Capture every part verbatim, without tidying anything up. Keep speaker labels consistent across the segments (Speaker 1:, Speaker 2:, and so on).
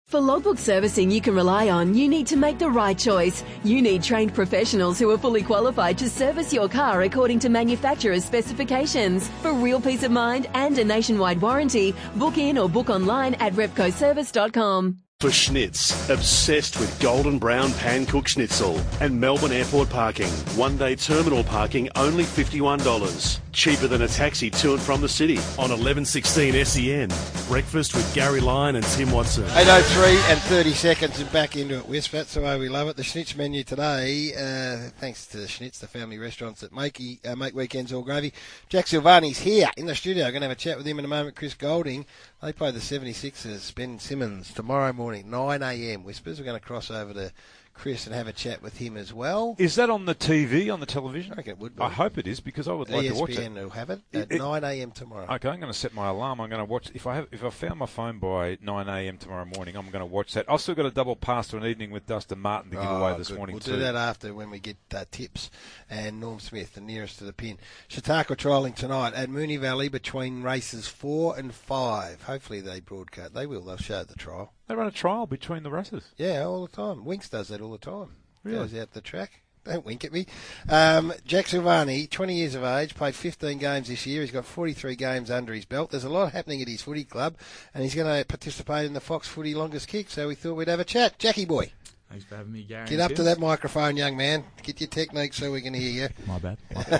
Speaker 1: For logbook servicing you can rely on, you need to make the right choice. You need trained professionals who are fully qualified to service your car according to manufacturer's specifications. For real peace of mind and a nationwide warranty, book in or book online at repco service dot com.
Speaker 2: For Schnitz, obsessed with golden brown pan-cooked schnitzel and Melbourne airport parking. One-day terminal parking only fifty-one dollars. Cheaper than a taxi to and from the city on eleven sixteen S E N. Breakfast with Gary Lyon and Tim Watson.
Speaker 3: eight oh three and thirty seconds and back into it, Wisp. That's the way we love it. The Schnitz menu today, uh, thanks to the Schnitz, the family restaurants that make, uh, make weekends all gravy. Jack Silvani's here in the studio. I'm going to have a chat with him in a moment. Chris Golding. They play the seventy-sixers, Ben Simmons, tomorrow morning, nine a.m. Whispers. We're going to cross over to Chris and have a chat with him as well.
Speaker 4: Is that on the T V, on the television?
Speaker 3: I reckon it would be.
Speaker 4: I hope it is, because I would like
Speaker 3: E S P N
Speaker 4: to watch it.
Speaker 3: will have it at
Speaker 4: It-
Speaker 3: nine a.m. tomorrow.
Speaker 4: Okay, I'm going to set my alarm. I'm going to watch. If I have, if I found my phone by nine a.m. tomorrow morning, I'm going to watch that. I've still got a double pass to an evening with Dustin Martin to give
Speaker 3: Oh,
Speaker 4: away this
Speaker 3: good.
Speaker 4: morning
Speaker 3: We'll
Speaker 4: too.
Speaker 3: do that after when we get uh, tips. And Norm Smith, the nearest to the pin. Chautauqua trialling tonight at Moonee Valley between races four and five. Hopefully they broadcast. They will. They'll show the trial.
Speaker 4: They run a trial between the races.
Speaker 3: Yeah, all the time. Winks does that all the time.
Speaker 4: Really?
Speaker 3: Goes out the track. Don't wink at me. Um, Jack Silvani, twenty years of age, played fifteen games this year. He's got forty-three games under his belt. There's a lot happening at his footy club, and he's going to participate in the Fox Footy Longest Kick, so we thought we'd have a chat. Jackie boy.
Speaker 5: Thanks for having me, Gary.
Speaker 3: Get up to that microphone, young man. Get your technique so we can hear you.
Speaker 5: My bad.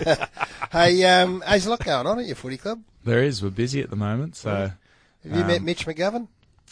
Speaker 3: Hey, um, there's a lot going on at your footy club.
Speaker 5: There is. We're busy at the moment. So,
Speaker 3: Have you
Speaker 5: um,
Speaker 3: met Mitch McGovern?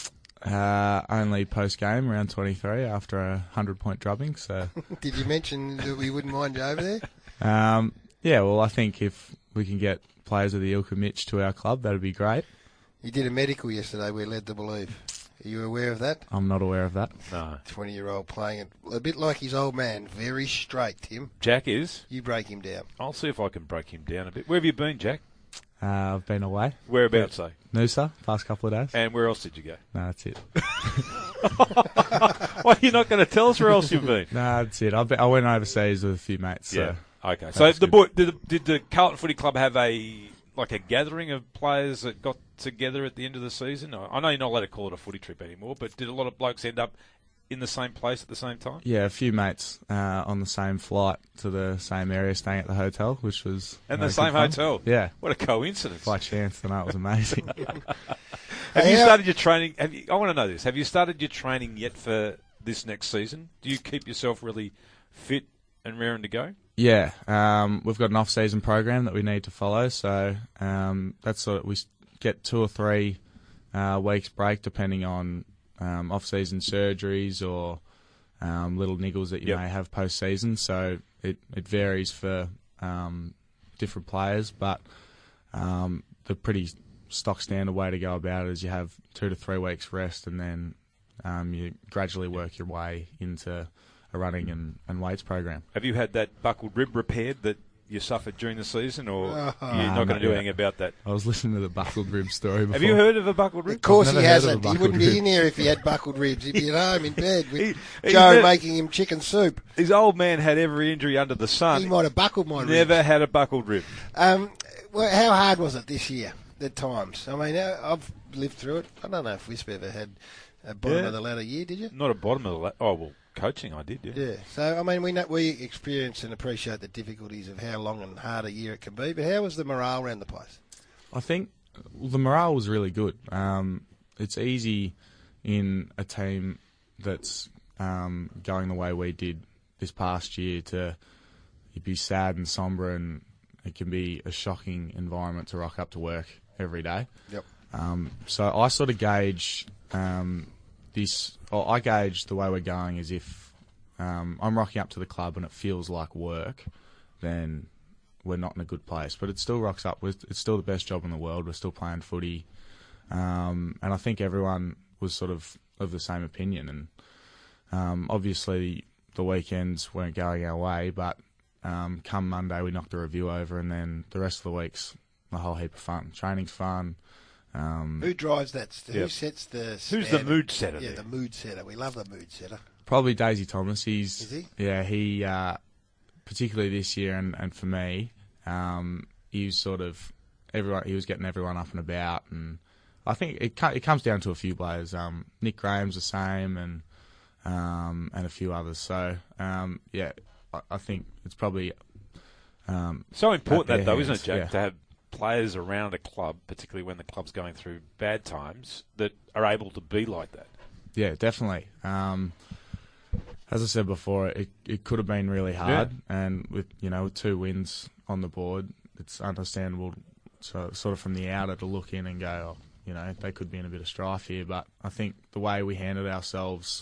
Speaker 5: Uh, only post game, round twenty-three, after a hundred point drubbing. So,
Speaker 3: Did you mention that we wouldn't mind you over there?
Speaker 5: um, yeah. Well, I think if we can get players of the ilk of Mitch to our club, that'd be great.
Speaker 3: You did a medical yesterday, we're led to believe. Are you aware of that?
Speaker 5: I'm not aware of that.
Speaker 4: No.
Speaker 3: twenty-year-old playing it a bit like his old man, very straight, Tim.
Speaker 4: Jack is.
Speaker 3: You break him down.
Speaker 4: I'll see if I can break him down a bit. Where have you been, Jack?
Speaker 5: Uh, I've been away.
Speaker 4: Whereabouts, though?
Speaker 5: Noosa, past couple of days.
Speaker 4: And where else did you go?
Speaker 5: No, that's it.
Speaker 4: Why are you not going to tell us where else you've been?
Speaker 5: No, that's it. I've been, I went overseas with a few mates. So
Speaker 4: Yeah. Okay.
Speaker 5: that
Speaker 4: So
Speaker 5: was
Speaker 4: the
Speaker 5: good.
Speaker 4: boy, did, the, did the Carlton Footy Club have a like a gathering of players that got together at the end of the season? I I know you're not allowed to call it a footy trip anymore, but did a lot of blokes end up in the same place at the same time?
Speaker 5: Yeah, a few mates uh, on the same flight to the same area, staying at the hotel, which was
Speaker 4: And
Speaker 5: uh,
Speaker 4: the
Speaker 5: good
Speaker 4: same
Speaker 5: fun.
Speaker 4: hotel?
Speaker 5: Yeah,
Speaker 4: What a coincidence.
Speaker 5: by chance, and that was amazing.
Speaker 4: Have
Speaker 3: Hey,
Speaker 4: you
Speaker 3: how-
Speaker 4: started your training? Have you, I want to know this. Have you started your training yet for this next season? Do you keep yourself really fit and raring to go?
Speaker 5: Yeah, um, we've got an off-season program that we need to follow, so um, that's sort of, we s- get two or three uh, weeks break depending on um, off-season surgeries or um, little niggles that you
Speaker 4: Yep.
Speaker 5: may have post-season. So it, it varies for um, different players, but um, the pretty stock standard way to go about it is you have two to three weeks rest, and then um, you gradually work your way into a running and, and weights program.
Speaker 4: Have you had that buckled rib repaired that you suffered during the season, or
Speaker 3: Oh.
Speaker 4: you're
Speaker 5: Nah,
Speaker 4: not going to
Speaker 5: not
Speaker 4: do
Speaker 5: yet.
Speaker 4: anything about that?
Speaker 5: I was listening to the buckled rib story before.
Speaker 4: Have you heard of a buckled
Speaker 3: Of
Speaker 4: rib?
Speaker 3: course
Speaker 5: I've
Speaker 3: he
Speaker 5: never heard of a
Speaker 3: hasn't. He
Speaker 5: buckled
Speaker 3: wouldn't be
Speaker 5: rib.
Speaker 3: in here if he had buckled ribs. He'd be at home in bed with
Speaker 4: He- he
Speaker 3: Joe
Speaker 4: ne-
Speaker 3: making him chicken soup.
Speaker 4: His old man had every injury under the sun.
Speaker 3: He might have buckled my ribs.
Speaker 4: Never had a buckled rib.
Speaker 3: Um, well, how hard was it this year at times? I mean, uh, I've lived through it. I don't know if Wisp ever had a bottom
Speaker 4: Yeah.
Speaker 3: of the ladder year, did you?
Speaker 4: Not a bottom of the la- Oh, well, coaching I did, yeah.
Speaker 3: Yeah. So, I mean, we know, we experience and appreciate the difficulties of how long and hard a year it can be, but how was the morale around the place?
Speaker 5: I think well, the morale was really good. Um, it's easy in a team that's um, going the way we did this past year to be sad and sombre, and it can be a shocking environment to rock up to work every day.
Speaker 3: Yep.
Speaker 5: Um, so I sort of gauge um, this, or I gauge the way we're going as if um, I'm rocking up to the club and it feels like work, then we're not in a good place. But it still rocks up. With, it's still the best job in the world. We're still playing footy. Um, and I think everyone was sort of of the same opinion. And um, obviously the weekends weren't going our way, but um, come Monday we knocked the review over, and then the rest of the week's a whole heap of fun. Training's fun. Um,
Speaker 3: Who drives that? st- Who
Speaker 4: Yep.
Speaker 3: sets the
Speaker 4: Who's the
Speaker 3: standard?
Speaker 4: mood setter
Speaker 3: Yeah,
Speaker 4: there?
Speaker 3: the mood setter. We love the mood setter.
Speaker 5: Probably Daisy Thomas. He's
Speaker 3: Is he?
Speaker 5: Yeah, he uh, particularly this year, and, and for me, um, he was sort of everyone. He was getting everyone up and about, and I think it it comes down to a few players. Um, Nick Graham's the same, and um, and a few others. So um, yeah, I, I think it's probably um,
Speaker 4: so important that though,
Speaker 5: hands,
Speaker 4: isn't it, Jack,
Speaker 5: yeah.
Speaker 4: to have players around a club, particularly when the club's going through bad times, that are able to be like that.
Speaker 5: Yeah, definitely. Um, as I said before, it it could have been really hard, yeah. and with you know with two wins on the board, it's understandable. So sort of from the outer to look in and go, oh, you know, they could be in a bit of strife here. But I think the way we handled ourselves,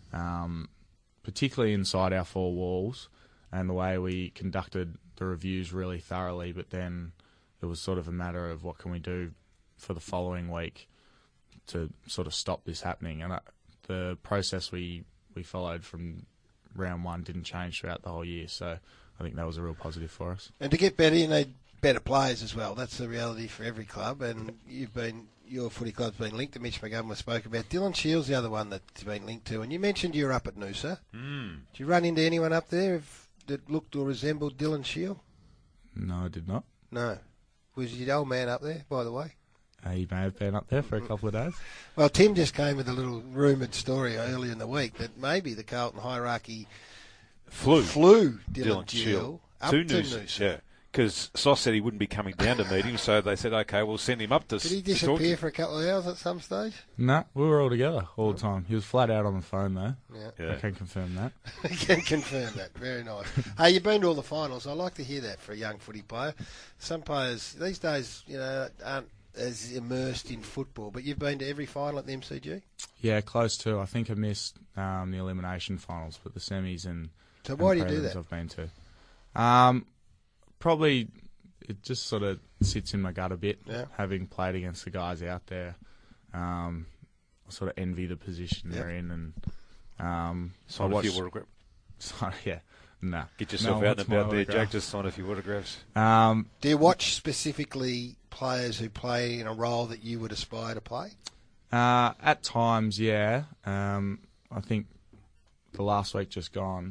Speaker 5: um, particularly inside our four walls, and the way we conducted the reviews really thoroughly, but then it was sort of a matter of what can we do for the following week to sort of stop this happening. And I, the process we, we followed from round one didn't change throughout the whole year. So I think that was a real positive for us.
Speaker 3: And to get better, you need better players as well. That's the reality for every club. And you've been your footy club's been linked to. Mitch McGovern spoke about. Dylan Shields, the other one that's been linked to. And you mentioned you were up at Noosa.
Speaker 4: Mm.
Speaker 3: Did you run into anyone up there if, that looked or resembled Dylan Shield?
Speaker 5: No, I did not.
Speaker 3: No. Was your old man up there, by the way?
Speaker 5: Uh, he may have been up there for a couple of days.
Speaker 3: Well, Tim just came with a little rumoured story earlier in the week that maybe the Carlton hierarchy
Speaker 4: flew,
Speaker 3: flew Dylan,
Speaker 4: Dylan
Speaker 3: Shield up
Speaker 4: to
Speaker 3: to
Speaker 4: Noosa.
Speaker 3: Noosa.
Speaker 4: Yeah, because Sauce said he wouldn't be coming down to meet him, so they said, okay, we'll send him up to
Speaker 3: Did he
Speaker 4: to talk to
Speaker 3: disappear
Speaker 4: him.
Speaker 3: for a couple of hours at some stage?
Speaker 5: No, we were all together all the time. He was flat out on the phone, though.
Speaker 3: Yeah.
Speaker 4: Yeah.
Speaker 5: I can confirm that.
Speaker 3: I can confirm that. Very nice. Hey, you've been to all the finals. I like to hear that for a young footy player. Some players these days, you know, aren't as immersed in football, but you've been to every final at the M C G?
Speaker 5: Yeah, close to. I think I missed um, the elimination finals, but the semis and
Speaker 3: So why
Speaker 5: and
Speaker 3: do you do
Speaker 5: prelims
Speaker 3: that?
Speaker 5: I've been to. Um, probably it just sort of sits in my gut a bit,
Speaker 3: Yeah.
Speaker 5: having played against the guys out there. Um, I sort of envy the position
Speaker 3: Yep.
Speaker 5: they're in, and um,
Speaker 4: Sign
Speaker 5: I
Speaker 4: a
Speaker 5: watched,
Speaker 4: few autographs.
Speaker 5: so, yeah, nah.
Speaker 4: Get yourself
Speaker 5: No
Speaker 4: out
Speaker 5: one
Speaker 4: and about
Speaker 5: wants my
Speaker 4: there,
Speaker 5: autograph.
Speaker 4: Jack. Just sign a few autographs.
Speaker 5: Um,
Speaker 3: Do you watch specifically players who play in a role that you would aspire to play?
Speaker 5: Uh, at times, yeah. Um, I think the last week just gone,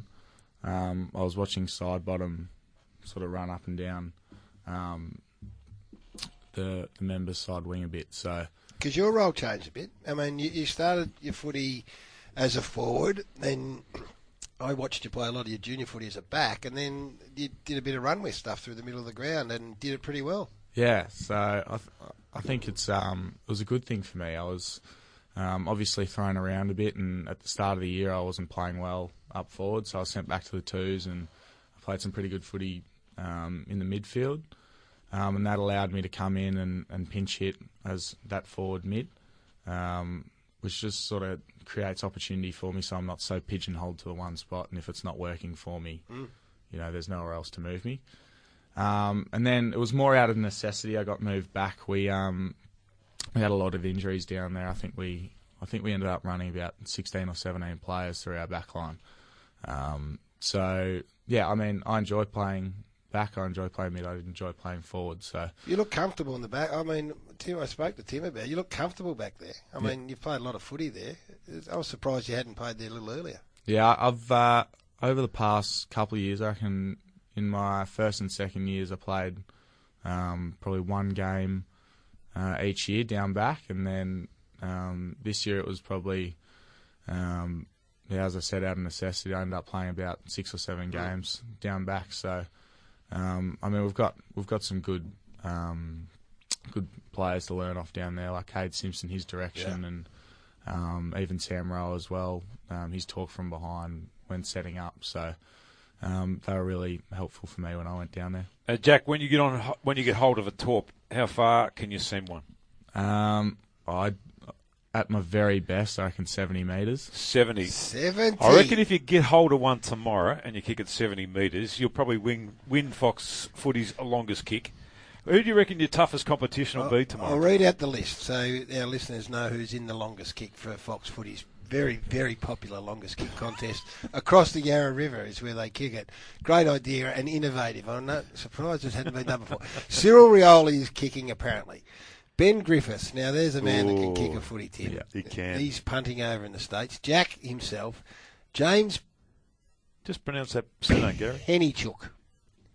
Speaker 5: um, I was watching side bottom sort of run up and down um, the the members' side wing a bit. So
Speaker 3: Because your role changed a bit. I mean, you, you started your footy as a forward, then I watched you play a lot of your junior footy as a back, and then you did a bit of runway stuff through the middle of the ground and did it pretty well.
Speaker 5: yeah, so I th- I think it's um, it was a good thing for me. I was um, obviously thrown around a bit, and at the start of the year I wasn't playing well up forward, so I was sent back to the twos, and I played some pretty good footy um, in the midfield. Um, and that allowed me to come in and, and pinch hit as that forward mid, um, which just sort of creates opportunity for me, so I'm not so pigeonholed to the one spot. And if it's not working for me, mm. you know, there's nowhere else to move me. Um, and then it was more out of necessity. I got moved back. We um, we had a lot of injuries down there. I think we I think we ended up running about sixteen or seventeen players through our back line. Um, so yeah, I mean, I enjoy playing back, I enjoy playing mid, I enjoy playing forward. So
Speaker 3: You look comfortable in the back. I mean, Tim, I spoke to Tim about it. You look comfortable back there. I
Speaker 5: Yeah.
Speaker 3: mean, you've played a lot of footy there. I was surprised you hadn't played there a little earlier.
Speaker 5: yeah, I've uh, over the past couple of years, I reckon in my first and second years, I played um, probably one game uh, each year down back, and then um, this year it was probably, um, yeah, as I said, out of necessity, I ended up playing about six or seven games down back. So. Um, I mean, we've got we've got some good um, good players to learn off down there, like Cade Simpson, his direction,
Speaker 3: Yeah.
Speaker 5: and um, even Sam Rowe as well. Um, his talk from behind when setting up, so um, they were really helpful for me when I went down there.
Speaker 4: Uh, Jack, when you get on, when you get hold of a torp, how far can you send one?
Speaker 5: Um, I, at my very best, I reckon seventy metres.
Speaker 4: Seventy.
Speaker 3: seventy.
Speaker 4: I reckon if you get hold of one tomorrow and you kick it seventy metres, you'll probably win, win Fox Footy's longest kick. Who do you reckon your toughest competition will be tomorrow?
Speaker 3: I'll read out the list so our listeners know who's in the longest kick for Fox Footy's very, very popular longest kick contest. Across the Yarra River is where they kick it. Great idea and innovative. I'm not surprised it hadn't been done before. Cyril Rioli is kicking, apparently. Ben Griffiths, now there's a man that can kick a footy, Tim.
Speaker 5: Yeah,
Speaker 4: he can.
Speaker 3: He's punting over in the States. Jack himself. James
Speaker 4: Just pronounce that surname, Gary.
Speaker 3: Pennychook.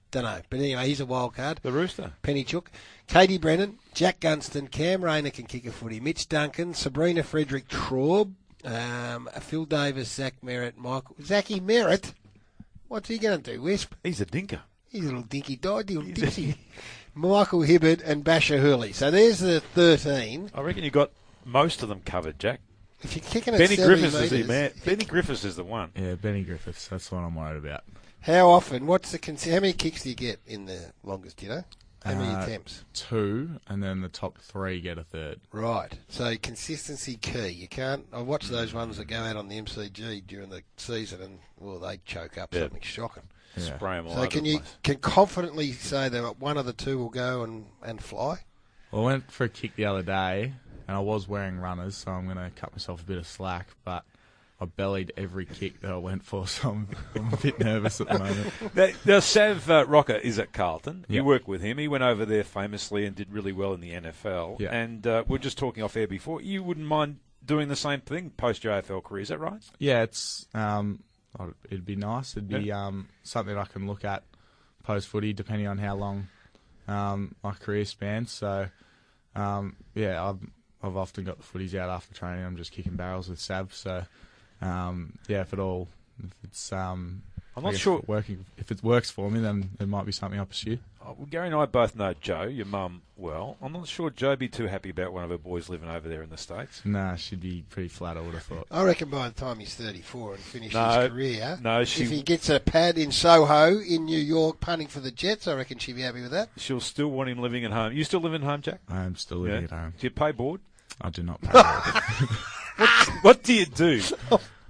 Speaker 3: Don't know. But anyway, he's a wild card.
Speaker 4: The Rooster.
Speaker 3: Penny Chook. Katie Brennan, Jack Gunston, Cam Rayner can kick a footy, Mitch Duncan, Sabrina Frederick Traub, um, Phil Davis, Zach Merritt, Michael... Zachy Merritt? What's he going to do, Wisp?
Speaker 4: He's a dinker.
Speaker 3: He's a little dinky dog, little dipsy. Michael Hibbert and Basher Hurley. So there's the thirteen.
Speaker 4: I reckon you got most of them covered, Jack.
Speaker 3: If you're kicking at
Speaker 4: Benny
Speaker 3: seventy
Speaker 4: Griffiths is the
Speaker 3: metres,
Speaker 4: man. Benny Griffiths is the one.
Speaker 5: Yeah, Benny Griffiths. That's what I'm worried about.
Speaker 3: How often? What's the cons- How many kicks do you get in the longest? Do you know? How many
Speaker 5: Uh,
Speaker 3: attempts?
Speaker 5: Two, and then the top three get a third.
Speaker 3: Right. So consistency key. You can't. I watch those ones that go out on the M C G during the season, and well, they choke up
Speaker 4: Yeah.
Speaker 3: something shocking.
Speaker 5: Yeah.
Speaker 4: Spray them all
Speaker 3: So
Speaker 4: over
Speaker 3: can
Speaker 4: the
Speaker 3: you
Speaker 4: place.
Speaker 3: can confidently say that one of the two will go and, and fly?
Speaker 5: Well, I went for a kick the other day, and I was wearing runners, so I'm going to cut myself a bit of slack, but I bellied every kick that I went for, so I'm, I'm a bit nervous at the moment.
Speaker 4: Now, now Sav uh, Rocker is at Carlton. You
Speaker 5: Yeah.
Speaker 4: work with him. He went over there famously and did really well in the N F L.
Speaker 5: Yeah.
Speaker 4: And uh, we we're just talking off air before. You wouldn't mind doing the same thing post your A F L career, is that right?
Speaker 5: Yeah, it's um, I'd- it'd be nice. It'd be
Speaker 4: Yeah.
Speaker 5: um, something I can look at post-footy, depending on how long um, my career spans. So, um, yeah, I've, I've often got the footies out after training. I'm just kicking barrels with Sav. So, um, yeah, if it all, if it's um,
Speaker 4: I'm
Speaker 5: I
Speaker 4: not
Speaker 5: guess
Speaker 4: sure.
Speaker 5: if it working. If it works for me, then it might be something I pursue.
Speaker 4: Oh, well, Gary and I both know Joe, your mum, well. I'm not sure Joe'd be too happy about one of her boys living over there in the States.
Speaker 5: Nah, she'd be pretty flat, I would have thought.
Speaker 3: I reckon by the time he's thirty-four and finishes
Speaker 4: No,
Speaker 3: his career,
Speaker 4: no, she-
Speaker 3: if he gets a pad in Soho in New York punting for the Jets, I reckon she'd be happy with that.
Speaker 4: She'll still want him living at home. You still living at home, Jack?
Speaker 5: I am still living at home.
Speaker 4: Do you pay board?
Speaker 5: I do not pay for
Speaker 4: What do you do
Speaker 5: it.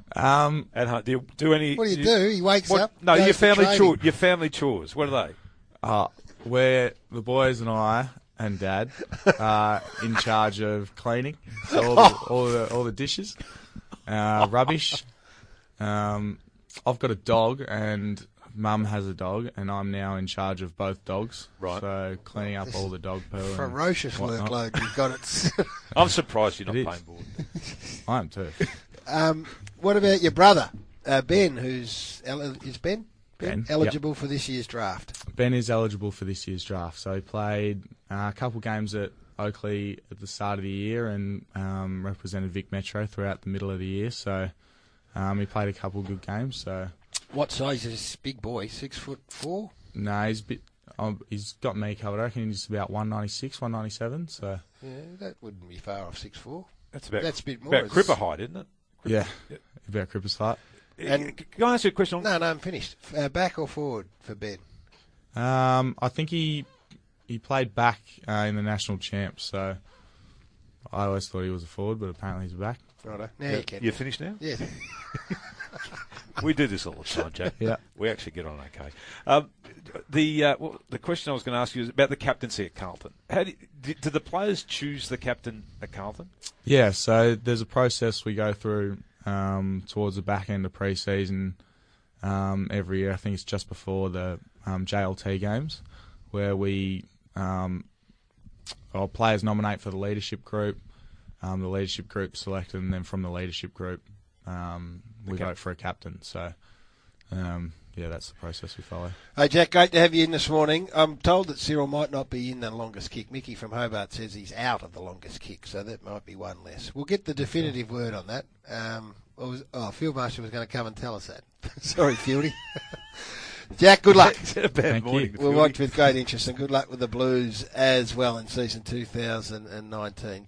Speaker 5: Um,
Speaker 4: at home? Do you do any...
Speaker 3: What do you do? He wakes
Speaker 4: What-
Speaker 3: up.
Speaker 4: No,
Speaker 3: goes
Speaker 4: your
Speaker 3: to
Speaker 4: family
Speaker 3: training.
Speaker 4: chores. Your family chores. What are they?
Speaker 5: Uh, where the boys and I and Dad are in charge of cleaning, so all the all the, all the dishes, uh, rubbish. Um, I've got a dog, and Mum has a dog, and I'm now in charge of both dogs.
Speaker 4: Right.
Speaker 5: So cleaning up all the dog poo. and
Speaker 3: Ferocious
Speaker 5: whatnot.
Speaker 3: workload you've got. It.
Speaker 4: I'm surprised you're not
Speaker 5: It is.
Speaker 4: paying board.
Speaker 5: I am too.
Speaker 3: um, what about your brother, uh, Ben? Who's el- is Ben?
Speaker 5: Ben,
Speaker 3: eligible for this year's draft?
Speaker 5: Ben is eligible for this year's draft. So he played uh, a couple games at Oakley at the start of the year and um, represented Vic Metro throughout the middle of the year. So um, he played a couple good games. So
Speaker 3: What size is this big boy? Six foot four?
Speaker 5: no, he's a bit. Um, he's got me covered. I reckon he's about one ninety-six, one ninety-seven. So
Speaker 3: Yeah, that wouldn't be far off six foot four.
Speaker 4: That's about,
Speaker 3: That's a bit more.
Speaker 4: about
Speaker 3: It's-
Speaker 4: Cripper height, isn't it?
Speaker 5: yeah, about Cripper's height.
Speaker 3: And-
Speaker 4: Can I ask you a question? On,
Speaker 3: No, no, I'm finished. Uh, back or forward for Ben?
Speaker 5: Um, I think he he played back uh, in the national champs. So I always thought he was a forward, but apparently he's a back.
Speaker 3: Righto. Now
Speaker 4: you,
Speaker 3: you can.
Speaker 4: you finished now?
Speaker 3: Yeah.
Speaker 4: We do this all the time, Jack.
Speaker 5: Yeah.
Speaker 4: We actually get on okay. Um, the uh, well, the question I was going to ask you is about the captaincy at Carlton. How do, do, do the players choose the captain at Carlton?
Speaker 5: Yeah, so there's a process we go through um, towards the back end of pre-season um, every year. I think it's just before the um, J L T games, where we um, our players nominate for the leadership group. Um, the leadership group selected, and then from the leadership group, um, we
Speaker 4: Okay.
Speaker 5: vote for a captain. So, um, yeah, that's the process we follow.
Speaker 3: Hey, Jack, great to have you in this morning. I'm told that Cyril might not be in the longest kick. Mickey from Hobart says he's out of the longest kick, so that might be one less. We'll get the definitive word on that. Um, what was, oh, Field Marshal was going to come and tell us that. Sorry, Fieldy. Jack, good luck.
Speaker 4: It's a bad
Speaker 5: Thank you.
Speaker 4: morning.
Speaker 3: We'll
Speaker 4: Philly.
Speaker 3: watch with great interest, and good luck with the Blues as well in season two thousand nineteen.